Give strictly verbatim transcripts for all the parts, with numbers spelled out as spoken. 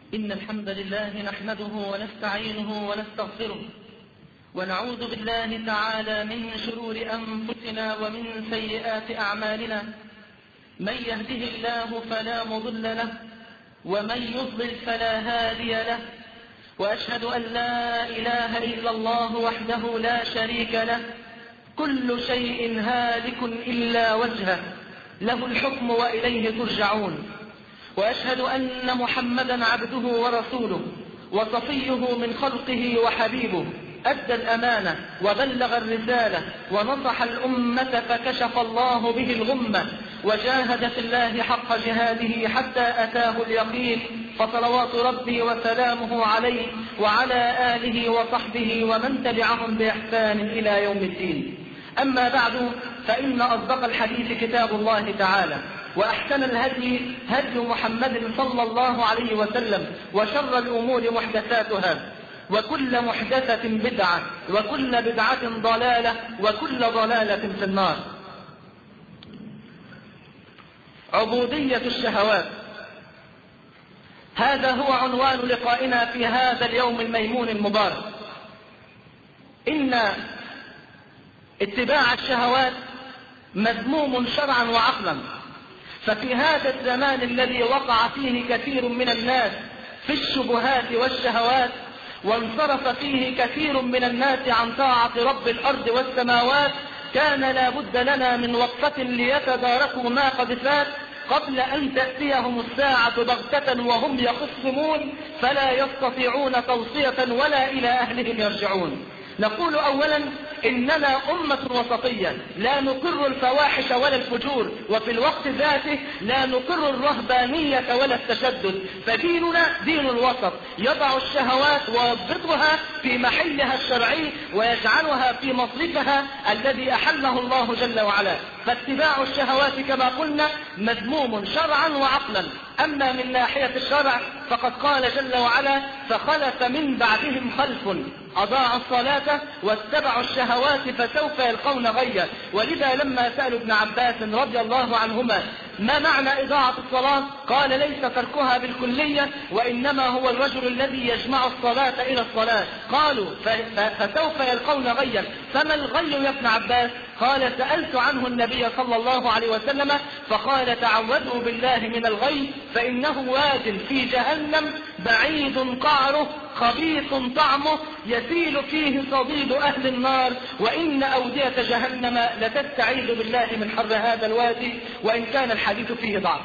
إن الحمد لله نحمده ونستعينه ونستغفره، ونعوذ بالله تعالى من شرور أنفسنا ومن سيئات أعمالنا. من يهده الله فلا مضل له، ومن يضلل فلا هادي له. وأشهد أن لا إله إلا الله وحده لا شريك له، كل شيء هالك إلا وجهه، له الحكم وإليه ترجعون. وأشهد أن محمدا عبده ورسوله وصفيه من خلقه وحبيبه، أدى الأمانة وبلغ الرسالة ونصح الأمة فكشف الله به الغمة، وجاهد في الله حق جهاده حتى أتاه اليقين، فصلوات ربي وسلامه عليه وعلى آله وصحبه ومن تبعهم بإحسان إلى يوم الدين. أما بعد، فإن أصدق الحديث كتاب الله تعالى، وأحسن الهدي هدي محمد صلى الله عليه وسلم، وشر الأمور محدثاتها، وكل محدثة بدعة، وكل بدعة ضلالة، وكل ضلالة في النار. عبودية الشهوات، هذا هو عنوان لقائنا في هذا اليوم الميمون المبارك. إن اتباع الشهوات مذموم شرعا وعقلا، ففي هذا الزمان الذي وقع فيه كثير من الناس في الشبهات والشهوات، وانصرف فيه كثير من الناس عن طاعة رب الأرض والسماوات، كان لا بد لنا من وقفة ليتداركوا ما قد فات قبل أن تأتيهم الساعة بغتة وهم يخصمون، فلا يستطيعون توصية ولا إلى أهلهم يرجعون. نقول أولا إننا أمة وسطية، لا نقر الفواحش ولا الفجور، وفي الوقت ذاته لا نقر الرهبانية ولا التشدد، فديننا دين الوسط، يضع الشهوات ويضبطها في محلها الشرعي ويجعلها في مصرفها الذي أحله الله جل وعلا. فاتباع الشهوات كما قلنا مذموم شرعا وعقلا. أما من ناحية الشرع فقد قال جل وعلا: فخلف من بعدهم خلف أضاعوا الصلاة واتبعوا الشهوات فسوف يلقون غيا. ولذا لما سألوا ابن عباس رضي الله عنهما ما معنى إضاعة الصلاة، قال: ليس تركها بالكلية، وإنما هو الرجل الذي يجمع الصلاة إلى الصلاة. قالوا: فسوف يلقون غيا، فما الغي يا ابن عباس؟ قال: سألت عنه النبي صلى الله عليه وسلم فقال: تعوذوا بالله من الغي، فإنه واد في جهنم بعيد قعره خبيث طعمه يسيل فيه صديد أهل النار، وإن أودية جهنم لتستعيذ بالله من حر هذا الوادي، وإن كان الحديث فيه ضعف.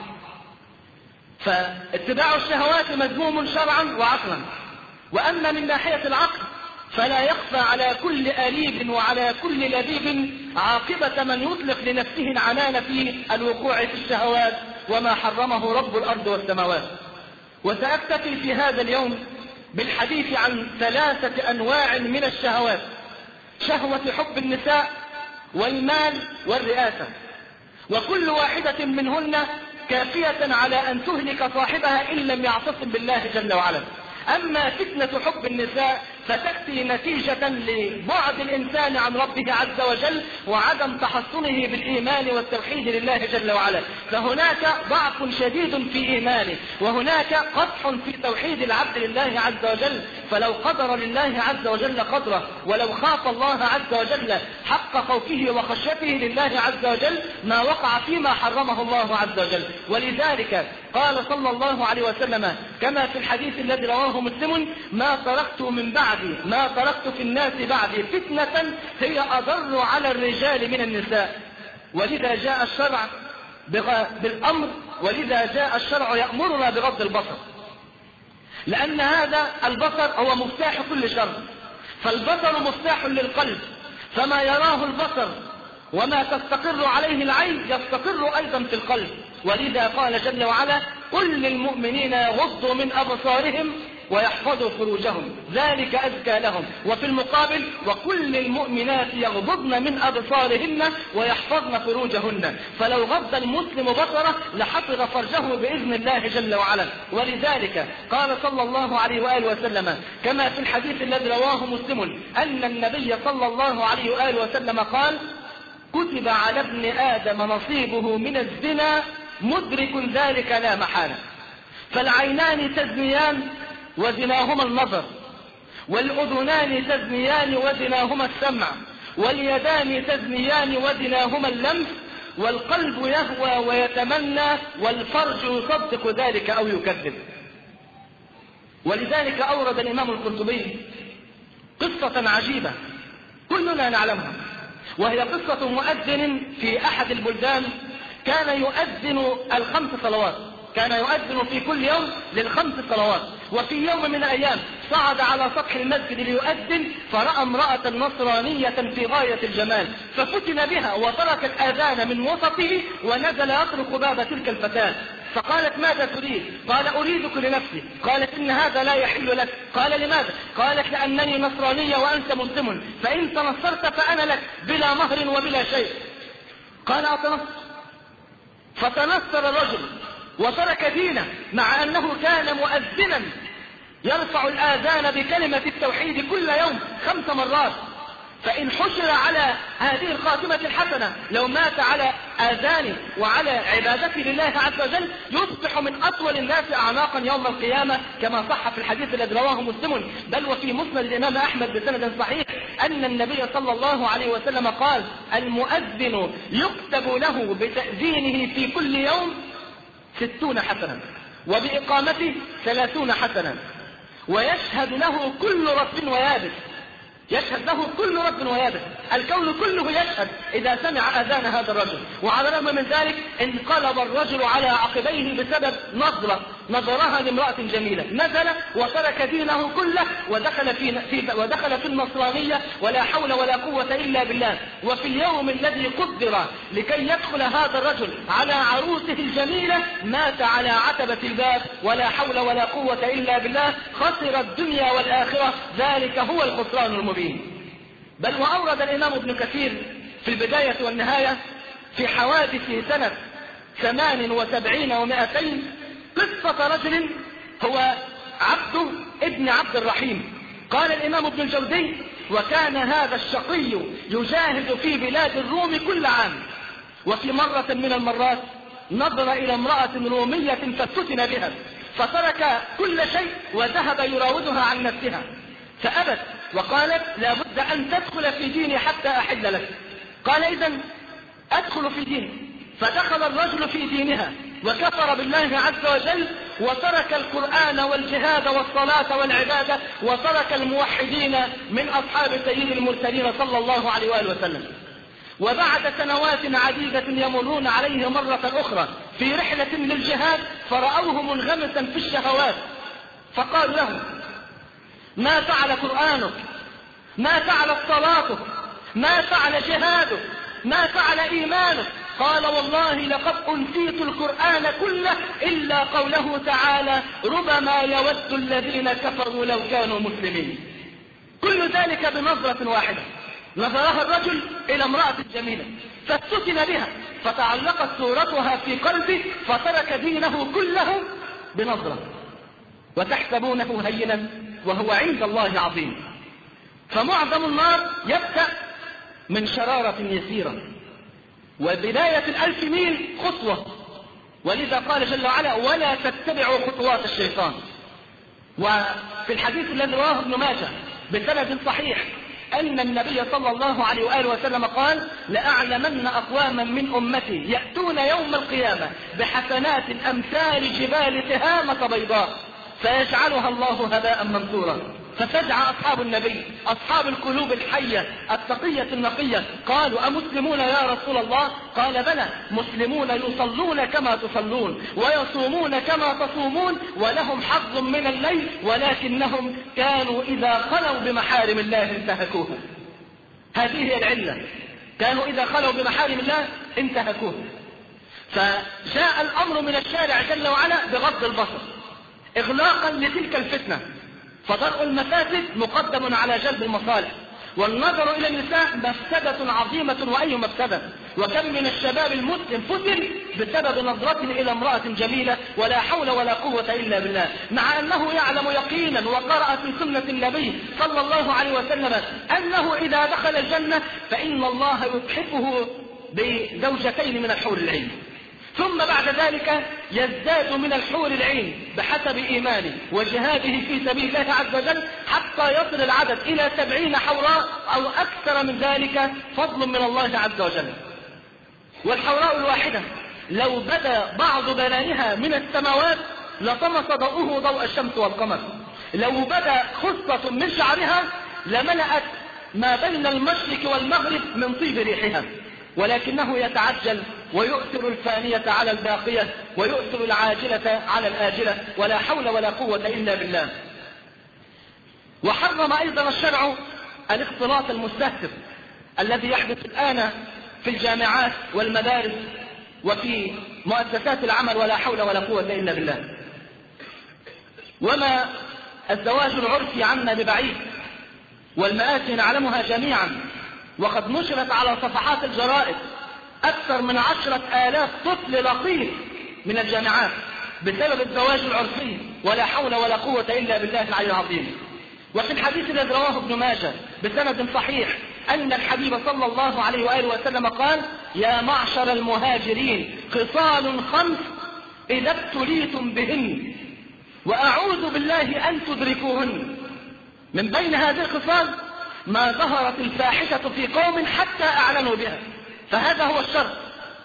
فاتباع الشهوات مذموم شرعا وعقلا. وأما من ناحية العقل فلا يخفى على كل أليب وعلى كل لبيب عاقبة من يطلق لنفسه العنان في الوقوع في الشهوات وما حرمه رب الأرض والسماوات. وسأكتفي في هذا اليوم بالحديث عن ثلاثة أنواع من الشهوات: شهوة حب النساء والمال والرئاسة، وكل واحدة منهن كافية على أن تهلك صاحبها إن لم يعتصم بالله جل وعلا. أما فتنة حب النساء فتأتي نتيجة لبعد الإنسان عن ربه عز وجل وعدم تحصنه بالإيمان والتوحيد لله جل وعلا، فهناك ضعف شديد في إيمانه، وهناك قدح في توحيد العبد لله عز وجل. فلو قدر لله عز وجل قدره، ولو خاف الله عز وجل حق خوفه وخشيته لله عز وجل، ما وقع فيما حرمه الله عز وجل. ولذلك قال صلى الله عليه وسلم كما في الحديث الذي رواه مسلم: ما تركت من بعد ما تركت في الناس بعدي فتنة هي أضر على الرجال من النساء. ولذا جاء الشرع بالأمر، ولذا جاء الشرع يأمرنا بغض البصر، لأن هذا البصر هو مفتاح كل شر. فالبصر مفتاح للقلب، فما يراه البصر وما تستقر عليه العين يستقر أيضا في القلب. ولذا قال جل وعلا: قل للمؤمنين يغضوا من أبصارهم ويحفظوا فروجهم ذلك أزكى لهم. وفي المقابل: وكل المؤمنات يغضضن من أبصارهن ويحفظن فروجهن. فلو غض المسلم بصره لحفظ فرجه بإذن الله جل وعلا. ولذلك قال صلى الله عليه وآله وسلم كما في الحديث الذي رواه مسلم أن النبي صلى الله عليه وآله وسلم قال: كتب على ابن آدم نصيبه من الزنا مدرك ذلك لا محالة. فالعينان تزنيان وزناهما النظر، والأذنان تزنيان وزناهما السمع، واليدان تزنيان وزناهما اللمس، والقلب يهوى ويتمنى، والفرج يصدق ذلك أو يكذب. ولذلك أورد الإمام القرطبي قصة عجيبة كلنا نعلمها، وهي قصة مؤذن في أحد البلدان كان يؤذن الخمس صلوات، كان يؤذن في كل يوم للخمس صلوات. وفي يوم من الأيام صعد على سطح المسجد ليؤذن، فرأى امرأة نصرانية في غاية الجمال، ففتن بها وترك الآذان من وسطه ونزل يطرق باب تلك الفتاة. فقالت: ماذا تريد؟ قال: أريدك لنفسي. قالت: إن هذا لا يحل لك. قال: لماذا؟ قالت: لأنني نصرانية وأنت مسلم، فإن تنصرت فأنا لك بلا مهر وبلا شيء. قال: أتنصر. فتنصر الرجل وترك دينه، مع أنه كان مؤذنا يرفع الآذان بكلمة التوحيد كل يوم خمس مرات. فإن حشر على هذه الخاتمة الحسنة لو مات على آذانه وعلى عبادته لله عز وجل يصبح من أطول الناس أعناقا يوم القيامة، كما صح في الحديث الذي رواه مسلم بل وفي مسند الإمام أحمد بسند صحيح أن النبي صلى الله عليه وسلم قال: المؤذن يكتب له بتأذينه في كل يوم ستون حسنة، وبإقامته ثلاثون حسنة، ويشهد له كل رب ويابس، يشهد له كل رب ويابس، الكون كله يشهد إذا سمع أذان هذا الرجل. وعلى الرغم من ذلك انقلب الرجل على عقبيه بسبب نظرة نظرها لامرأة جميلة، نزل وترك دينه كله ودخل في, في ودخل في النصرانية، ولا حول ولا قوة إلا بالله. وفي اليوم الذي قدر لكي يدخل هذا الرجل على عروسه الجميلة مات على عتبة الباب، ولا حول ولا قوة إلا بالله، خسر الدنيا والآخرة، ذلك هو الخسران المبين. بل وأورد الإمام ابن كثير في البداية والنهاية في حوادث سنة ثمان وسبعين ومائتين قصة رجل هو عبده ابن عبد الرحيم. قال الإمام ابن الجوزي: وكان هذا الشقي يجاهد في بلاد الروم كل عام، وفي مرة من المرات نظر إلى امرأة رومية ففتن بها، فترك كل شيء وذهب يراودها عن نفسها، فأبت وقالت: لا بد أن تدخل في ديني حتى أحل لك. قال: إذن أدخل في ديني. فدخل الرجل في دينها وكفر بالله عز وجل، وترك القرآن والجهاد والصلاة والعبادة، وترك الموحدين من أصحاب سيد المرسلين صلى الله عليه وآله وسلم. وبعد سنوات عديدة يمرون عليه مرة أخرى في رحلة للجهاد، فرأوه منغمسا في الشهوات، فقالوا له: ما فعل قرآنك؟ ما فعل صلاتك؟ ما فعل جهادك؟ ما فعل إيمانك؟ قال: والله لقد أنسيت القرآن كله إلا قوله تعالى: ربما يود الذين كفروا لو كانوا مسلمين. كل ذلك بنظرة واحدة نظرها الرجل إلى امرأة جميلة فافتتن بها، فتعلقت صورتها في قلبه، فترك دينه كله بنظرة. وتحسبونه هينا وهو عند الله عظيم. فمعظم النار يبدأ من شرارة يسيرة، وبداية الألف ميل خطوة، ولذا قال جل وعلا: ولا تتبعوا خطوات الشيطان. وفي الحديث الذي رواه ابن ماجه بسند صحيح أن النبي صلى الله عليه وآله وسلم قال: لأعلمن أقواما من أمتي يأتون يوم القيامة بحسنات أمثال جبال تهامة بيضاء فيجعلها الله هباء منثورا. ففزع أصحاب النبي أصحاب القلوب الحية التقية النقية، قالوا: أمسلمون يا رسول الله؟ قال: بلى، مسلمون يصلون كما تصلون ويصومون كما تصومون ولهم حظ من الليل، ولكنهم كانوا إذا خلوا بمحارم الله انتهكوها. هذه هي العلة، كانوا إذا خلوا بمحارم الله انتهكوها. فجاء الأمر من الشارع جل وعلا بغض البصر إغلاقا لتلك الفتنة، فدرء المفاسد مقدم على جلب المصالح، والنظر إلى النساء مفسدة عظيمة، وأي مفسدة. وكم من الشباب المسلم فتن بسبب نظرته إلى امرأة جميلة، ولا حول ولا قوة إلا بالله، مع أنه يعلم يقينا وقرأ في سنة النبي صلى الله عليه وسلم أنه إذا دخل الجنة فإن الله يتحفه بزوجتين من الحور العين، ثم بعد ذلك يزداد من الحور العين بحسب إيمانه وجهاده في سبيل الله عز وجل حتى يصل العدد إلى سبعين حوراء أو أكثر من ذلك، فضل من الله عز وجل. والحوراء الواحدة لو بدا بعض بنانها من السماوات لطمس ضوءه ضوء الشمس والقمر، لو بدا خصة من شعرها لملأت ما بين المشرق والمغرب من طيب ريحها، ولكنه يتعجل ويؤثر الفانية على الباقية ويؤثر العاجلة على الآجلة، ولا حول ولا قوة إلا بالله. وحرم أيضا الشرع الاختلاط المستهتر الذي يحدث الآن في الجامعات والمدارس وفي مؤسسات العمل، ولا حول ولا قوة إلا بالله. وما الزواج العرفي عنا ببعيد، والمآسي نعلمها جميعا، وقد نشرت على صفحات الجرائد أكثر من عشرة آلاف طفل لقيط من الجامعات بسبب الزواج العرفي، ولا حول ولا قوة إلا بالله العلي العظيم. وفي الحديث الذي رواه ابن ماجه بسند صحيح أن الحبيب صلى الله عليه وآله وسلم قال: يا معشر المهاجرين خصال خمس إذا ابتليتم بهن وأعوذ بالله أن تدركوهن. من بين هذه الخصال ما ظهرت الفاحشة في قوم حتى أعلنوا بها، فهذا هو الشرط.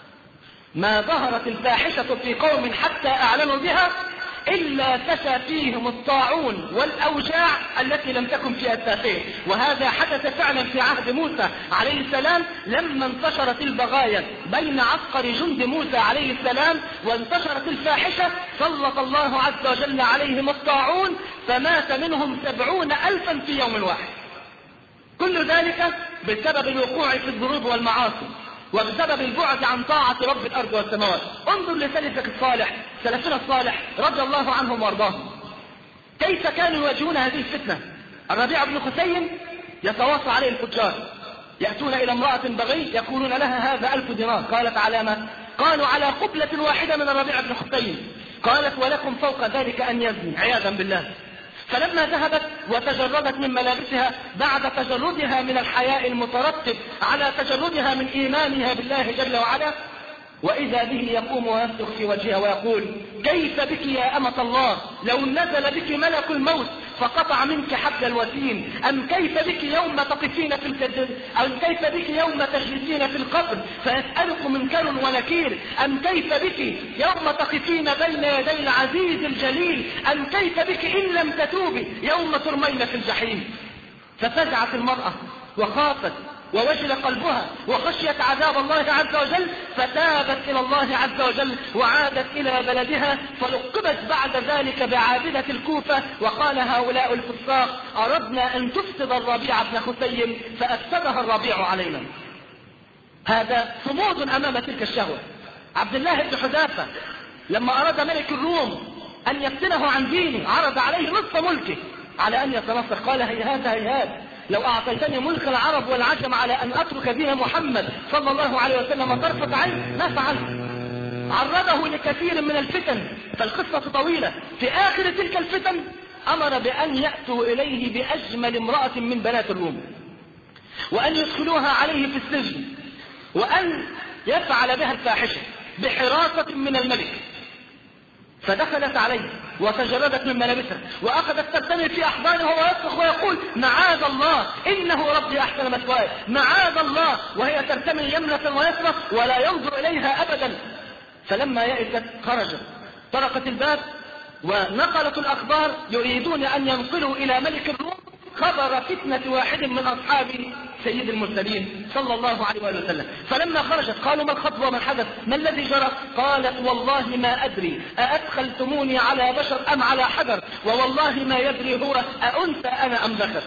ما ظهرت الفاحشة في قوم حتى أعلنوا بها إلا فشى فيهم الطاعون والأوجاع التي لم تكن في التافهين. وهذا حدث فعلا في عهد موسى عليه السلام لما انتشرت البغايا بين عسكر جند موسى عليه السلام وانتشرت الفاحشة، سلط الله عز وجل عليهم الطاعون فمات منهم سبعون ألفا في يوم واحد. كل ذلك بسبب الوقوع في الذنوب والمعاصي وبسبب البعد عن طاعة رب الأرض والسماوات. انظر لسلفك الصالح، سلفنا الصالح رضي الله عنهم وارضاهم، كيف كانوا يواجهون هذه الفتنة. الربيع بن خثيم يتواصى عليه الفجار، يأتون إلى امرأة بغي يقولون لها هذا ألف دينار. قالت علامة؟ قالوا على قبلة واحدة من الربيع بن خثيم. قالت ولكم فوق ذلك أن يزني، عياذا بالله. فلما ذهبت وتجردت من ملابسها بعد تجردها من الحياء المترتب على تجردها من إيمانها بالله جل وعلا، وإذا به يقوم ويصرخ في وجهها ويقول: كيف بك يا أمة الله لو نزل بك ملك الموت فقطع منك حبل الوتين، أم كيف بك يوم تقفين في الكجل، أم كيف بك يوم تجلسين في القبر فيسألك منكر ونكير، أم كيف بك يوم تقفين بين يدي العزيز الجليل، أم كيف بك إن لم تتوبي يوم ترمين في الجحيم. ففزعت المرأة وخافت ووجل قلبها وخشيت عذاب الله عز وجل، فتابت إلى الله عز وجل وعادت إلى بلدها، فلقبت بعد ذلك بعابدة الكوفة. وقال هؤلاء الفساق: أردنا أن تفسد الربيع بن خثيم فأفسدها الربيع علينا. هذا صمود أمام تلك الشهوة. عبد الله بن حذافة لما أراد ملك الروم أن يفتنه عن دينه عرض عليه نصف ملكه على أن يتنصر، قال: هيهات هيهات لو أعطيتني ملك العرب والعجم على أن أترك دين محمد صلى الله عليه وسلم طرفة عين ما فعلت. عرضه لكثير من الفتن، فالقصة طويلة. في آخر تلك الفتن أمر بأن يأتوا إليه بأجمل امرأة من بنات الروم وأن يدخلوها عليه في السجن وأن يفعل بها الفاحشة بحراسة من الملك. فدخلت عليه وتجردت من ملابسها وأخذت ترتمي في أحضانه ويصرخ ويقول: معاذ الله إنه ربي أحسن مثواي، معاذ الله، وهي ترتمي يمنة ويسرى ولا ينظر إليها أبدا. فلما يئست خرجت، طرقت الباب ونقلت الأخبار يريدون أن ينقلوا إلى ملك الروم خبر فتنة واحد من أصحاب سيد المرسلين صلى الله عليه وسلم. فلما خرجت قالوا: ما الخطب وما الحدث؟ ما الذي جرى؟ قالت: والله ما أدري أأدخلتموني على بشر أم على حجر، ووالله ما يدري هو أأنثى أنا أم ذكر.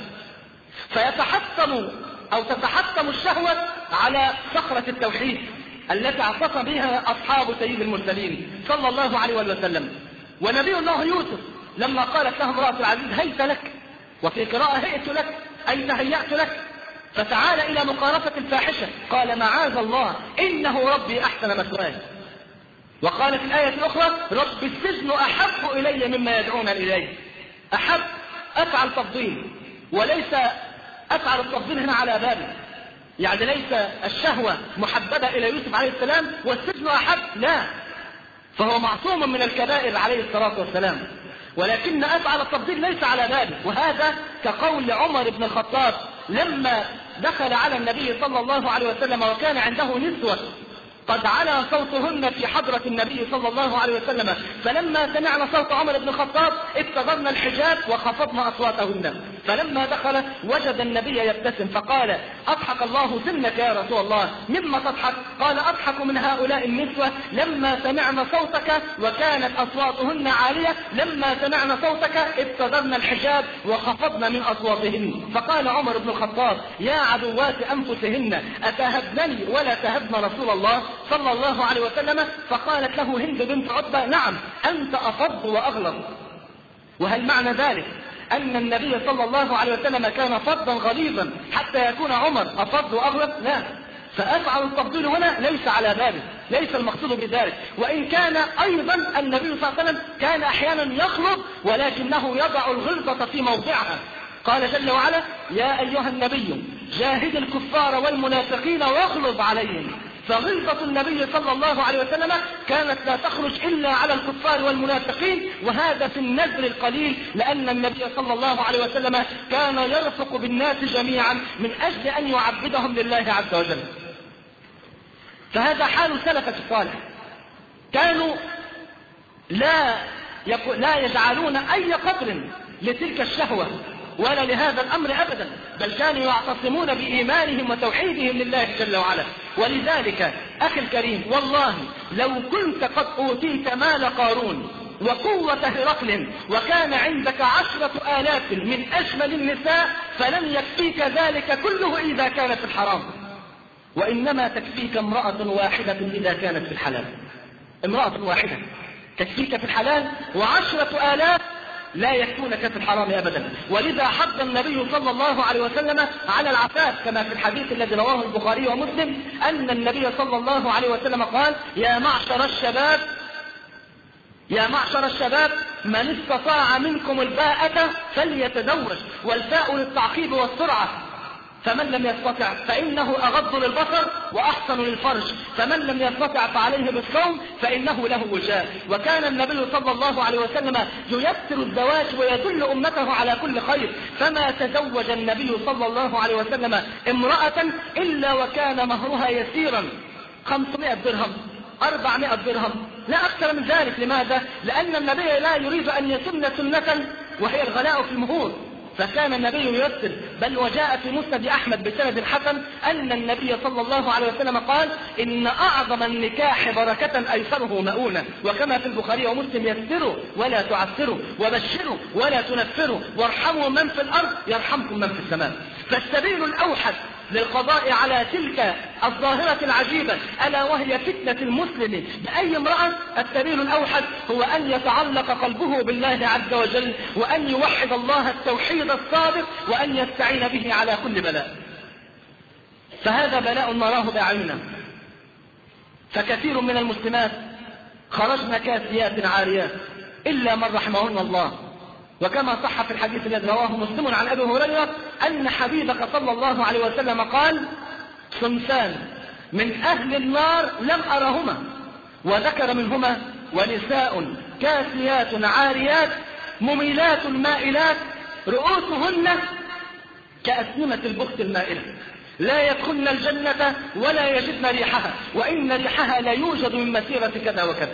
فيتحطم أو تتحطم الشهوة على صخرة التوحيد التي اعتصم بها أصحاب سيد المرسلين صلى الله عليه وسلم. ونبي الله يوسف لما قالت له امرأة العزيز: هيت لك، وفي قراءة هيت لك أي تهيأت لك، فتعال إلى مقارفة الفاحشة، قال: معاذ الله إنه ربي أحسن مثواي. وقالت الآية الأخرى: رب السجن أحب إلي مما يدعون إليه. أحب أفعل تفضيل، وليس أفعل التفضيل هنا على بابي، يعني ليس الشهوة محببة إلى يوسف عليه السلام والسجن أحب، لا، فهو معصوم من الكبائر عليه الصلاة والسلام، ولكن أفعل التفضيل ليس على بابه. وهذا كقول عمر بن الخطاب لما دخل على النبي صلى الله عليه وسلم وكان عنده نسوة قد علا صوتهن في حضرة النبي صلى الله عليه وسلم، فلما سمعنا صوت عمر بن الخطاب ابتدرنا الحجاب وخفضنا أصواتهن، فلما دخل وجد النبي يبتسم فقال: أضحك الله سنك يا رسول الله، مما تضحك؟ قال: أضحك من هؤلاء النسوة لما سمعنا صوتك وكانت أصواتهن عالية، لما سمعنا صوتك ابتدرنا الحجاب وخفضنا من أصواتهن. فقال عمر بن الخطاب: يا عدوات أنفسهن أتهبنني ولا تهبن رسول الله صلى الله عليه وسلم؟ فقالت له هند بنت عتبة: نعم، أنت أفض وأغلظ. وهل معنى ذلك أن النبي صلى الله عليه وسلم كان فظا غليظا حتى يكون عمر أفض وأغلظ؟ لا، فأفعل التفضيل هنا ليس على بابه، ليس المقصود بذلك. وإن كان أيضا النبي صلى الله عليه وسلم كان أحيانا يخلط ولكنه يضع الغلظة في موضعها. قال جل وعلا: يا أيها النبي جاهد الكفار والمنافقين واغلظ عليهم. فغلظة النبي صلى الله عليه وسلم كانت لا تخرج إلا على الكفار والمنافقين، وهذا في النزل القليل، لأن النبي صلى الله عليه وسلم كان يرفق بالناس جميعا من أجل أن يعبدهم لله عز وجل. فهذا حال سلفة الصالح، كانوا لا لا يجعلون أي قدر لتلك الشهوة ولا لهذا الأمر أبدا، بل كانوا يعتصمون بإيمانهم وتوحيدهم لله جل وعلا. ولذلك أخي الكريم، والله لو كنت قد أوتيت مال قارون وقوة هرقل وكان عندك عشرة آلاف من أجمل النساء فلن يكفيك ذلك كله إذا كانت في الحرام، وإنما تكفيك امرأة واحدة إذا كانت في الحلال. امرأة واحدة تكفيك في الحلال، وعشرة آلاف لا يكفونك في الحرام أبدا. ولذا حض النبي صلى الله عليه وسلم على العفاف، كما في الحديث الذي رواه البخاري ومسلم أن النبي صلى الله عليه وسلم قال: يا معشر الشباب يا معشر الشباب من استطاع منكم الباءة فليتزوج، والفاء للتعقيب والسرعة، فمن لم يستطع فإنه أغض للبصر وأحسن للفرج، فمن لم يستطع فعليه بالصوم فإنه له وجاء. وكان النبي صلى الله عليه وسلم ييسر الزواج ويدل أمته على كل خير، فما تزوج النبي صلى الله عليه وسلم امرأة إلا وكان مهرها يسيرا، خمسمائة درهم، أربعمائة درهم، لا أكثر من ذلك. لماذا؟ لأن النبي لا يريد أن يسن سنة وهي الغلاء في المهور، فكان النبي ييسر. بل وجاء في مسند أحمد بسند حسن أن النبي صلى الله عليه وسلم قال: إن أعظم النكاح بركة أيسره مؤونة. وكما في البخاري ومسلم: يسروا ولا تعسروا، وبشروا ولا تنفروا، وارحموا من في الأرض يرحمكم من في السماء. فالسبيل الأوحد للقضاء على تلك الظاهرة العجيبة ألا وهي فتنة المسلم بأي امرأة، السبيل الأوحد هو أن يتعلق قلبه بالله عز وجل، وأن يوحد الله التوحيد الصادق، وأن يستعين به على كل بلاء. فهذا بلاء نراه بأعيننا. فكثير من المسلمات خرجن كاسيات عاريات إلا من رحمهن الله. وكما صح في الحديث الذي رواه مسلم عن أبي هريرة أن حبيبك صلى الله عليه وسلم قال: صنفان من أهل النار لم أرهما، وذكر منهما: ونساء كاسيات عاريات مميلات مائلات رؤوسهن كأسنمة البخت المائلة، لا يدخلن الجنة ولا يجدن ريحها، وإن ريحها لا يوجد من مسيرة كذا وكذا.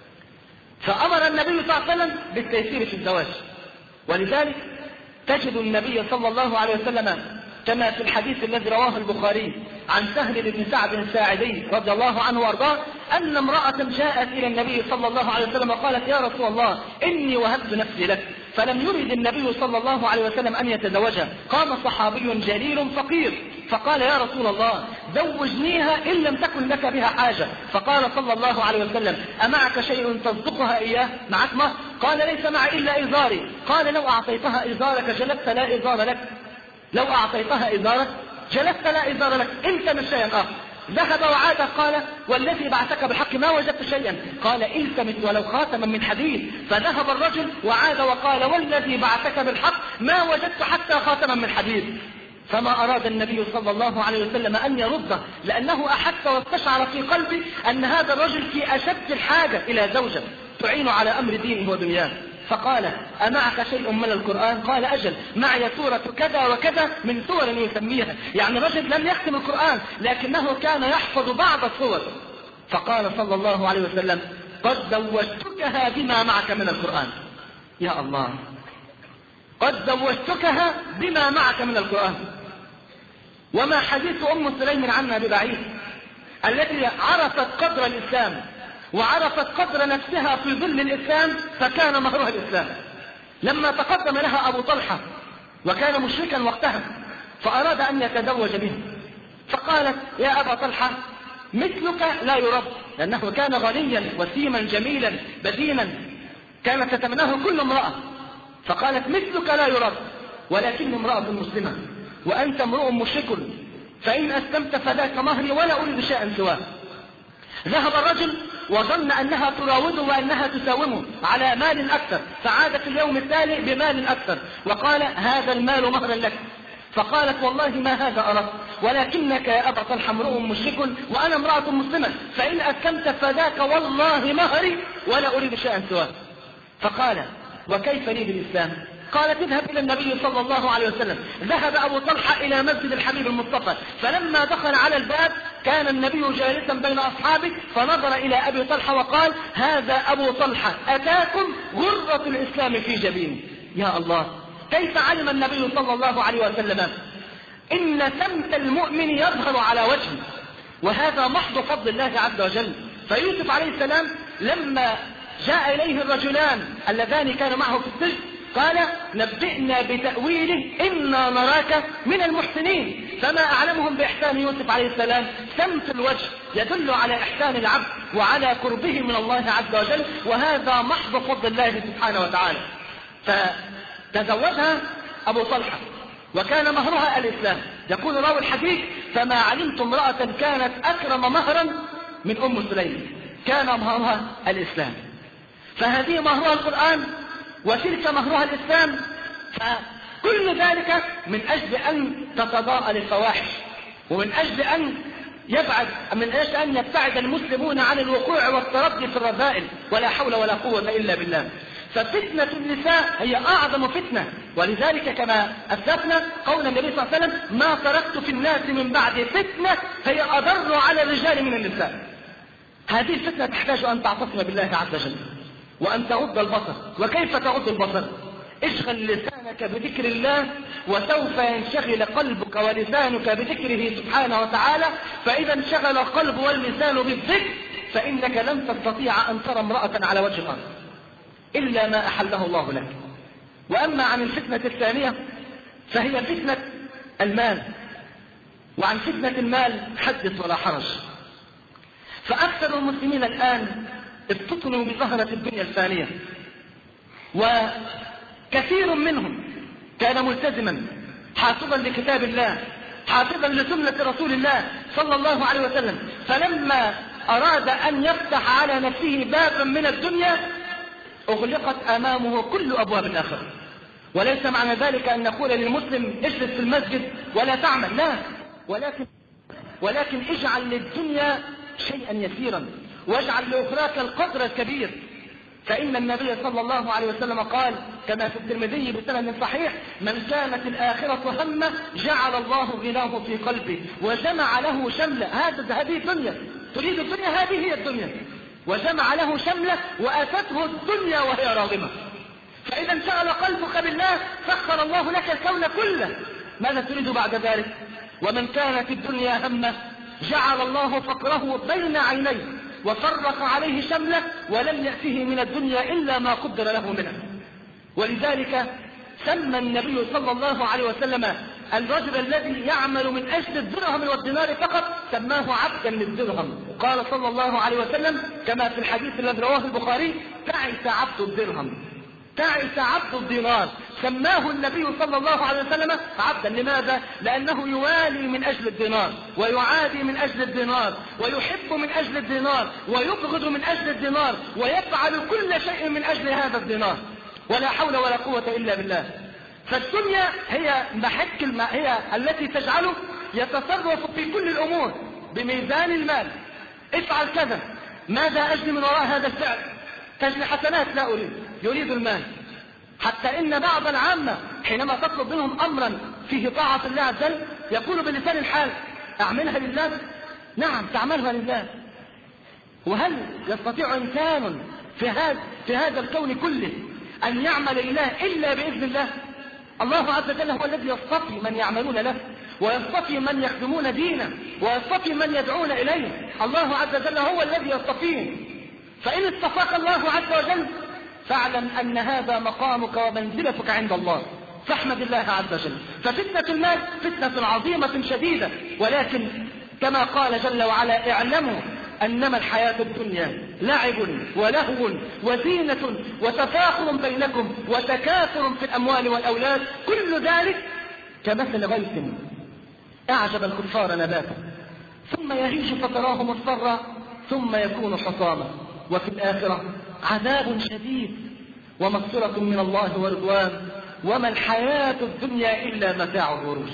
فأمر النبي صلى الله عليه وسلم بالتيسير في الزواج. ولذلك تجد النبي صلى الله عليه وسلم كما في الحديث الذي رواه البخاري عن سهل بن سعد الساعدي رضي الله عنه وارضاه أن امرأة جاءت إلى النبي صلى الله عليه وسلم وقالت: يا رسول الله إني وهبت نفسي لك. فلم يرد النبي صلى الله عليه وسلم أن يتزوجها. قام صحابي جليل فقير فقال: يا رسول الله زوجنيها إن لم تكن لك بها حاجة. فقال صلى الله عليه وسلم: أمعك شيء تصدقها إياه؟ معك مهر؟ قال: ليس معي إلا إزاري. قال: لو أعطيتها إزارك جلست لا إزار لك، لو أعطيتها إزارك جلست لا إزار لك، التمس شيئا آخر. ذهب وعاد قال: والذي بعثك بالحق ما وجدت شيئا. قال: التمس ولو خاتما من حديد. فذهب الرجل وعاد وقال: والذي بعثك بالحق ما وجدت حتى خاتما من حديد. فما أراد النبي صلى الله عليه وسلم أن يرده، لأنه أحس واستشعر في قلبه أن هذا الرجل في أشد الحاجة إلى زوجة تعين على أمر دينه ودنياه. فقال: أمعك شيء من القرآن؟ قال: أجل، معي سورة كذا وكذا من سور يسميها. يعني رجل لم يختم القرآن لكنه كان يحفظ بعض السور. فقال صلى الله عليه وسلم: قد زوجتكها بما معك من القرآن. يا الله، قد زوجتكها بما معك من القرآن. وما حديث أم سليم عنها ببعيد، التي عرفت قدر الإسلام وعرفت قدر نفسها في ظل الإسلام، فكان مهرها الإسلام. لما تقدم لها أبو طلحة وكان مشركا وقتها فأراد أن يتزوج به، فقالت: يا أبا طلحة، مثلك لا يرد، لأنه كان غنيا وسيما جميلا بدينا، كانت تتمناه كل امرأة. فقالت: مثلك لا يرد، ولكن امرأة مسلمة وأنت امرؤ مشرك، فإن أسلمت فذاك مهري ولا أريد شيئا سواه. ذهب الرجل وظن أنها تراوده وأنها تساومه على مال أكثر، فعاد في اليوم التالي بمال أكثر وقال: هذا المال مهرا لك. فقالت: والله ما هذا أردت، ولكنك يا أبا طلحة امرؤ مشرك وأنا امرأة مسلمة، فإن أسلمت فذاك والله مهري ولا أريد شيئا سواه. فقال: وكيف لي بالإسلام؟ قالت: اذهب إلى النبي صلى الله عليه وسلم. ذهب أبو طلحة إلى مسجد الحبيب المصطفى، فلما دخل على الباب كان النبي جالسا بين أصحابه، فنظر إلى أبي طلحة وقال: هذا أبو طلحة أتاكم غرة الإسلام في جبينه. يا الله، كيف علم النبي صلى الله عليه وسلم إن سمت المؤمن يظهر على وجهه، وهذا محض فضل الله عز وجل. فيوسف عليه السلام لما جاء إليه الرجلان اللذان كانوا معه في السجن قال: نبئنا بتأويله إنا نراك من المحسنين. فما أعلمهم بإحسان يوسف عليه السلام سمت الوجه يدل على إحسان العبد وعلى قربه من الله عز وجل، وهذا محض فضل الله سبحانه وتعالى. فتزوجها أبو طلحة وكان مهرها الإسلام. يقول راوي الحديث: فما علمت امرأة كانت أكرم مهرا من أم سليم، كان مهرها الإسلام. فهذه مهرها القرآن وتلك مهرها الإسلام. فكل ذلك من أجل أن تتضاءل الفواحش، ومن أجل أن يبعد من أجل أن يبتعد المسلمون عن الوقوع والتردي في الرذائل، ولا حول ولا قوة إلا بالله. ففتنة النساء هي أعظم فتنة، ولذلك كما أسلفنا قول النبي صلى الله عليه وسلم: ما تركت في الناس من بعد فتنة هي أضر على الرجال من النساء. هذه الفتنة تحتاج أن تعتصم بالله عز وجل وأن تغض البصر. وكيف تغض البصر؟ اشغل لسانك بذكر الله، وسوف ينشغل قلبك ولسانك بذكره سبحانه وتعالى. فإذا انشغل القلب واللسان بالذكر فإنك لن تستطيع أن ترى امرأة على وجه الأرض إلا ما أحله الله لك. وأما عن الفتنة الثانية فهي فتنة المال. وعن فتنة المال حدث ولا حرج. فأكثر المسلمين الآن افتتنوا بزهرة الدنيا الفانية، وكثير منهم كان ملتزما حافظا لكتاب الله حافظا لسنة رسول الله صلى الله عليه وسلم، فلما أراد أن يفتح على نفسه بابا من الدنيا أغلقت أمامه كل أبواب الآخرة. وليس معنى ذلك أن نقول للمسلم اجلس في المسجد ولا تعمل، لا، ولكن ولكن اجعل للدنيا شيئا يسيرا، واجعل لأخراك القدر الكبير. فإن النبي صلى الله عليه وسلم قال كما في الترمذي بسند صحيح: من كانت الآخرة همه جعل الله غناه في قلبه وجمع له شمله. هذا هذه الدنيا، تريد الدنيا، هذه هي الدنيا. وجمع له شمله وأتته الدنيا وهي راغمة. فإذا انشغل قلبك بالله سخر الله لك الكون كله. ماذا تريد بعد ذلك؟ ومن كانت الدنيا همه جعل الله فقره بين عينيه وفرق عليه شمله ولم يأته من الدنيا إلا ما قدر له منه. ولذلك سمى النبي صلى الله عليه وسلم الرجل الذي يعمل من أجل الدرهم والدينار فقط سماه عبدا للدرهم. قال صلى الله عليه وسلم كما في الحديث الذي رواه البخاري: تعس عبد الدرهم، تعس عبد الدينار. سماه النبي صلى الله عليه وسلم عبدا. لماذا؟ لأنه يوالي من أجل الدينار، ويعادي من أجل الدينار، ويحب من أجل الدينار، ويبغض من أجل الدينار، ويفعل كل شيء من أجل هذا الدينار، ولا حول ولا قوة إلا بالله. فالدنيا هي محك الم... هي التي تجعله يتصرف في كل الأمور بميزان المال. افعل كذا، ماذا أجني من وراء هذا الفعل؟ تجني حسنات، لا أريد، يريد المال. حتى إن بعض العامة حينما تطلب منهم أمرا فيه طاعة الله عز وجل يقول بلسان الحال: أعملها لله؟ نعم تعملها لله. وهل يستطيع إنسان في هذا في هذا الكون كله أن يعمل لله إلا بإذن الله؟ الله عز وجل هو الذي يصطفي من يعملون له، ويصطفي من يخدمون دينه، ويصطفي من يدعون إليه. الله عز وجل هو الذي يصطفيه. فإن اصطفاك الله عز وجل فاعلم أن هذا مقامك ومنزلتك عند الله، فاحمد الله عز وجل. ففتنة المال فتنة عظيمة شديدة، ولكن كما قال جل وعلا: اعلموا أنما الحياة الدنيا لعب ولهو وزينة وتفاخر بينكم وتكاثر في الأموال والأولاد، كل ذلك كمثل غيث أعجب الكفار نباته ثم يهيج فتراه مصفرا ثم يكون حطاما، وفي الآخرة عذاب شديد ومغفرة من الله ورضوان، وما الحياة الدنيا إلا متاع الغرور.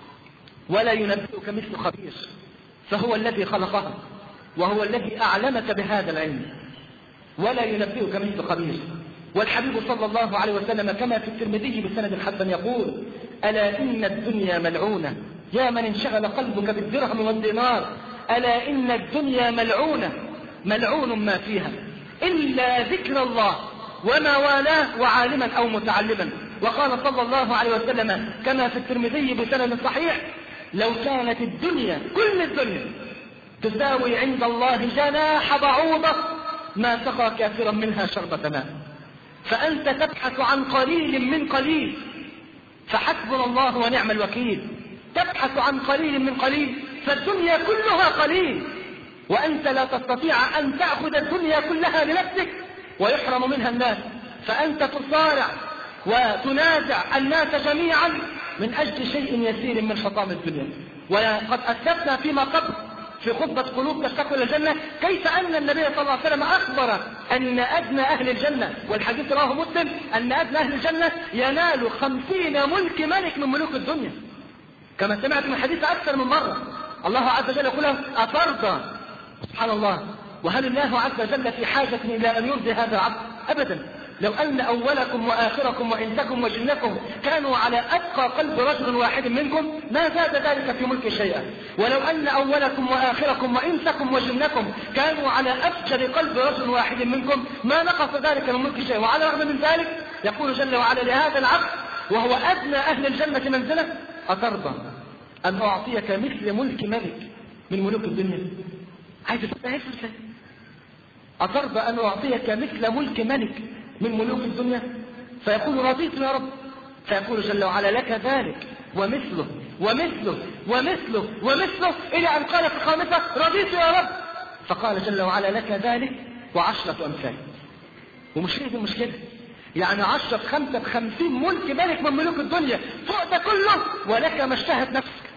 ولا ينبئك مثل خبير، فهو الذي خلقها وهو الذي أعلمك بهذا العلم. ولا ينبئك مثل خبير. والحبيب صلى الله عليه وسلم كما في الترمذي بسند حسن يقول: ألا إن الدنيا ملعونة يا من انشغل قلبك بالدرهم والدينار، ألا إن الدنيا ملعونة ملعون ما فيها إلا ذكر الله وما والاه وعالما أو متعلما. وقال صلى الله عليه وسلم كما في الترمذي بسند صحيح: لو كانت الدنيا كل الدنيا تساوي عند الله جناح بعوضة ما سقى كافرا منها شربة ماء. فأنت تبحث عن قليل من قليل، فحسبنا الله ونعم الوكيل. تبحث عن قليل من قليل، فالدنيا كلها قليل، وأنت لا تستطيع أن تأخذ الدنيا كلها لنفسك ويحرم منها الناس. فأنت تصارع وتنازع الناس جميعا من أجل شيء يسير من حطام الدنيا. وقد أسلفنا فيما قبل في خطبة قلوب تشتاق إلى الجنة كيف أن النبي صلى الله عليه وسلم أخبر أن أدنى أهل الجنة، والحديث رواه مسلم، أن أدنى أهل الجنة ينال خمسين ملك ملك من ملوك الدنيا. كما سمعت من حديث أكثر من مرة. الله عز وجل يقول: أترضى؟ سبحان الله. وهل الله عز وجل في حاجة إلى أن يرضي هذا العبد؟ أبدا. لو أن أولكم وآخركم وإنسكم وجنكم كانوا على أتقى قلب رجل واحد منكم ما زاد ذلك في ملك شيئا. ولو أن أولكم وآخركم وإنسكم وجنكم كانوا على أفجر قلب رجل واحد منكم ما نقص ذلك من ملك شيئا. وعلى الرغم من ذلك يقول جل وعلا لهذا العبد وهو أدنى أهل الجنة منزلة: أترضى أن أعطيك مثل ملك ملك من ملوك الدنيا؟ عايز تفتح فرصة. أترضى أن أعطيك مثل ملك ملك من ملوك الدنيا؟ فيقول: رضيت يا رب. فيقول جل وعلا: لك ذلك ومثله ومثله ومثله ومثله، إلى أن قال في الخامسة: رضيت يا رب. فقال جل وعلا: لك ذلك وعشرة أمثال. ومش هي دي المشكلة، يعني عشرة في خمسة بخمسين ملك ملك من ملوك الدنيا فوق ده كله، ولك ما اشتهت نفسك.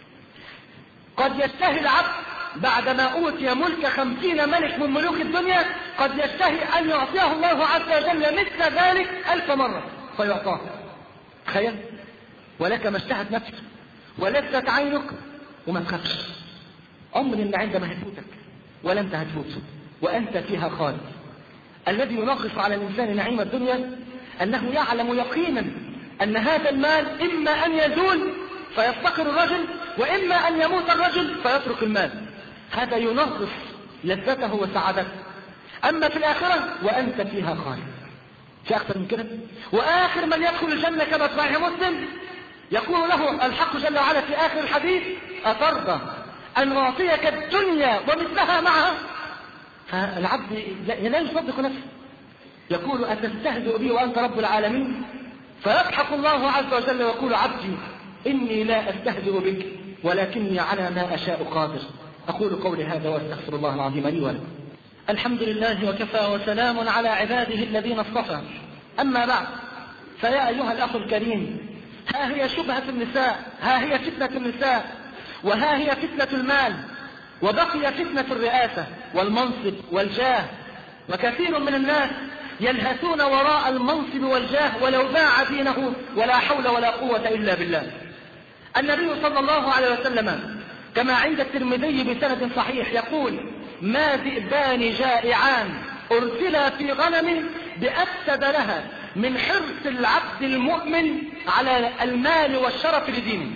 قد يشتهي العبد بعدما أوتي ملك خمسين ملك من ملوك الدنيا قد يشتهي أن يعطيه الله عز وجل مثل ذلك ألف مرة فيعطاه. تخيل، ولك ما اشتهت نفسك ولذت عينك وما تخافش. عمر إن عندما هتفوتك ولا أنت هتفوت وأنت فيها خالد. الذي ينغص على الإنسان نعيم الدنيا أنه يعلم يقينا أن هذا المال إما أن يزول فيفتقر الرجل، وإما أن يموت الرجل فيترك المال. هذا ينغص لذته وسعادته. أما في الآخرة وأنت فيها خالد. في أكثر من كده؟ وآخر من يدخل الجنة كما في صحيح مسلم يقول له الحق جل وعلا في آخر الحديث: أترضى أن أعطيك الدنيا ومثلها معها؟ فالعبد لا يصدق نفسه، يقول: أتستهزئ بي وأنت رب العالمين؟ فيضحك الله عز وجل ويقول: عبدي إني لا أستهزئ بك ولكني على ما أشاء قادر. أقول قولي هذا وأستغفر الله العظيم لي ولكم. الحمد لله وكفى وسلام على عباده الذين اصطفى. أما بعد، فيا أيها الأخ الكريم، ها هي شبهة النساء، ها هي فتنة النساء، وها هي فتنة المال، وبقي فتنة الرئاسة والمنصب والجاه. وكثير من الناس يلهثون وراء المنصب والجاه ولو باع دينه، ولا حول ولا قوة إلا بالله. النبي صلى الله عليه وسلم كما عند الترمذي بسند صحيح يقول: ما ذئبان جائعان أرسلا في غنم بأفسد لها من حرص العبد المؤمن على المال والشرف لدينه.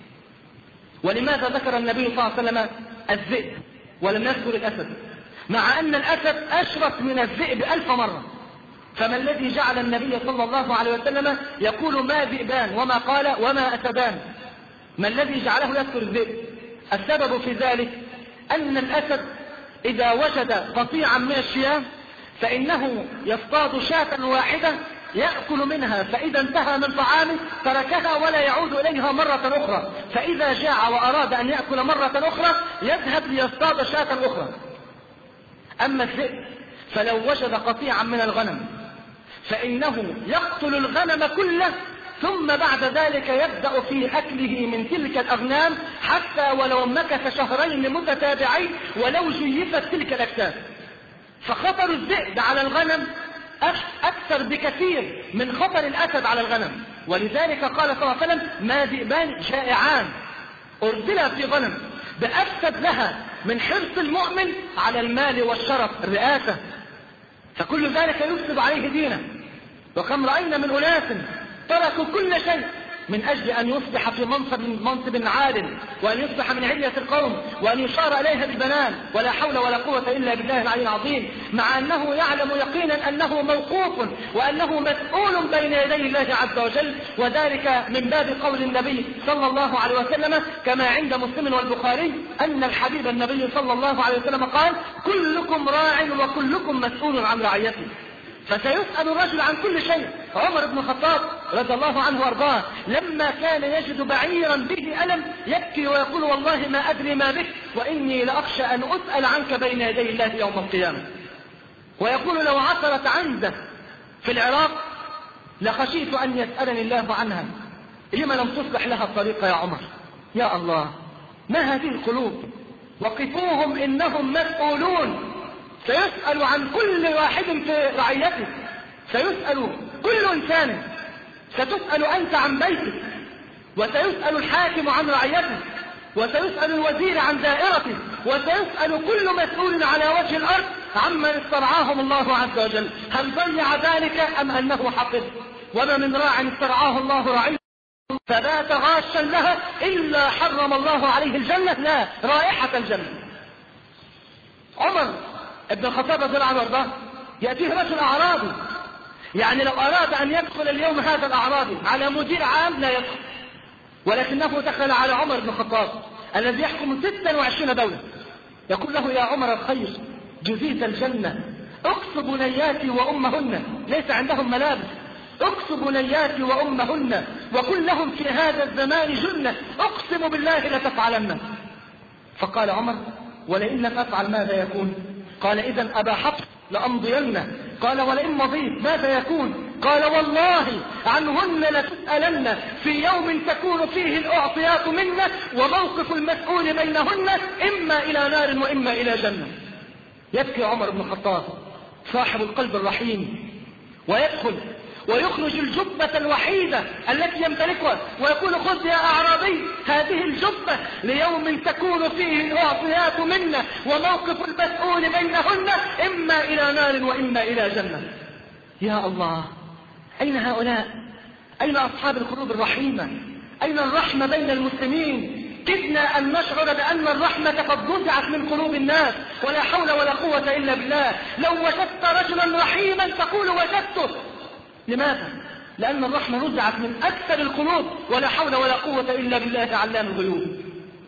ولماذا ذكر النبي صلى الله عليه وسلم الذئب ولم يذكر الأسد، مع أن الأسد أشرف من الذئب ألف مرة؟ فما الذي جعل النبي صلى الله عليه وسلم يقول ما ذئبان وما قال وما أسدان؟ ما الذي جعله يذكر الذئب؟ السبب في ذلك أن الأسد إذا وجد قطيعا من الشياه فإنه يصطاد شاة واحدة يأكل منها، فإذا انتهى من طعامه تركها ولا يعود إليها مرة أخرى، فإذا جاع وأراد أن يأكل مرة أخرى يذهب ليصطاد شاة أخرى. أما الذئب فلو وجد قطيعا من الغنم فإنه يقتل الغنم كله، ثم بعد ذلك يبدأ في أكله من تلك الأغنام حتى ولو مكث شهرين متتابعين ولو جيفت تلك الأكتاف. فخطر الذئب على الغنم أكثر بكثير من خطر الأسد على الغنم. ولذلك قال صلى الله عليه وسلم: ما ذئبان جائعان أرسلا في غنم بأفسد لها من حرص المؤمن على المال والشرف الرئاسة. فكل ذلك يفسد عليه دينه. وكم رأينا من أناس تركوا كل شيء من أجل أن يصبح في منصب منصب عال، وأن يصبح من علية القوم، وأن يشار إليها بالبنان، ولا حول ولا قوة إلا بالله العلي العظيم، مع أنه يعلم يقينا أنه موقوف وأنه مسؤول بين يدي الله عز وجل. وذلك من باب قول النبي صلى الله عليه وسلم كما عند مسلم والبخاري أن الحبيب النبي صلى الله عليه وسلم قال: كلكم راع وكلكم مسؤول عن رعيته. فسيسأل الرجل عن كل شيء. عمر بن الخطاب رضي الله عنه وارضاه لما كان يجد بعيرا به ألم يبكي ويقول: والله ما أدري ما بك وإني لأخشى أن أسأل عنك بين يدي الله يوم القيامة. ويقول: لو عثرت عنده في العراق لخشيت أن يسألني الله عنها، لما لم تصلح لها الطريقة يا عمر؟ يا الله، ما هذه القلوب! وقفوهم إنهم مسؤولون. سيسأل عن كل واحد في رعيته، سيسأل كل إنسان، ستسأل أنت عن بيتك، وسيسأل الحاكم عن رعيته، وسيسأل الوزير عن دائرته، وسيسأل كل مسؤول على وجه الأرض عمن استرعاهم الله عز وجل. هل ضيع ذلك أم أنه حفظ؟ وما من راع استرعاه الله رعيته فبات غاشا لها إلا حرم الله عليه الجنة، لا رائحة الجنة. عمر ابن الخطاب رضي الله عنه وارضاه يأتيه رجل أعرابي، يعني لو أراد أن يدخل اليوم هذا الأعرابي على مدير عام لا يدخل، ولكنه دخل على عمر بن الخطاب الذي يحكم ستة وعشرين دولة. يقول له: يا عمر الخير، جزيت الجنة، اكس بنياتي وأمهن، ليس عندهم ملابس، اكس بنياتي وأمهن وكن لهم في هذا الزمان جنة، اقسم بالله لتفعلن. فقال عمر: ولئن لم أفعل ماذا يكون؟ قال: إذا أبا حفص لأمضين. قال: ولئن مضيت ماذا يكون؟ قال: والله عنهن لتسألن في يوم تكون فيه الأعطيات منا، وموقف المسؤول بينهن إما إلى نار وإما إلى جنة. يبكي عمر بن الخطاب صاحب القلب الرحيم، ويدخل ويخرج الجبة الوحيدة التي يمتلكها ويقول: خذ يا أعرابي هذه الجبة ليوم تكون فيه الأعطيات منا، وموقف المسؤول بينهن إما إلى نار وإما إلى جنة. يا الله، أين هؤلاء؟ أين أصحاب القلوب الرحيمة؟ أين الرحمة بين المسلمين؟ كدنا أن نشعر بأن الرحمة قد نزعت من قلوب الناس، ولا حول ولا قوة إلا بالله. لو وجدت رجلا رحيما تقول وجدته. لماذا؟ لأن الرحمة نزعت من أكثر القلوب، ولا حول ولا قوة إلا بالله علام الغيوب.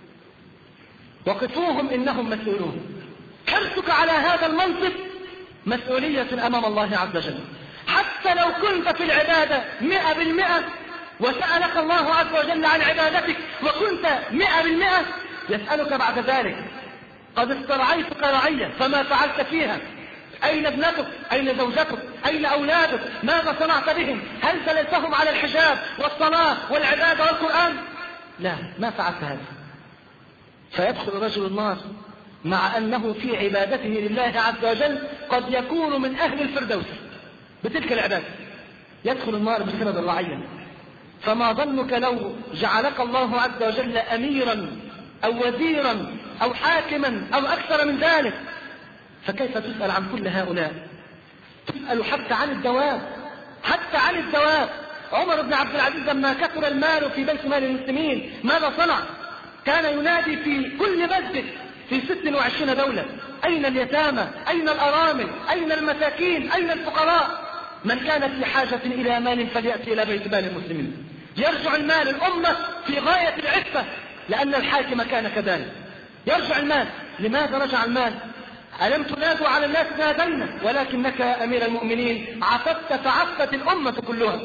وقفوهم إنهم مسؤولون. حرصك على هذا المنصب مسؤولية أمام الله عز وجل. حتى لو كنت في العبادة مئة بالمئة وسألك الله عز وجل عن عبادتك وكنت مئة بالمئة، يسألك بعد ذلك: قد استرعيتك رعية فما فعلت فيها؟ أين ابنتك؟ أين زوجتك؟ أين أولادك؟ ماذا صنعت بهم؟ هل دللتهم على الحجاب والصلاة والعبادة والقرآن؟ لا، ما فعلت هذا. فيدخل رجل النار مع أنه في عبادته لله عز وجل قد يكون من أهل الفردوس، بتلك العبادة يدخل النار بسبب الرعية. فما ظنك لو جعلك الله عز وجل أميرا أو وزيرا أو حاكما أو أكثر من ذلك؟ فكيف تسأل عن كل هؤلاء؟ تسأل حتى عن الدواب، حتى عن الدواب. عمر بن عبد العزيز لما كثر المال في بيت مال المسلمين ماذا صنع؟ كان ينادي في كل مسجد في ست وعشرين دولة: أين اليتامى؟ أين الأرامل؟ أين المساكين؟ أين الفقراء؟ من كان في حاجة إلى مال فليأتي إلى بيت مال المسلمين. يرجع المال، الأمة في غاية العفة، لأن الحاكم كان كذلك. يرجع المال. لماذا رجع المال؟ ألم تنادوا على الناس؟ نادينا، ولكنك يا أمير المؤمنين عففت فعفت الأمة كلها.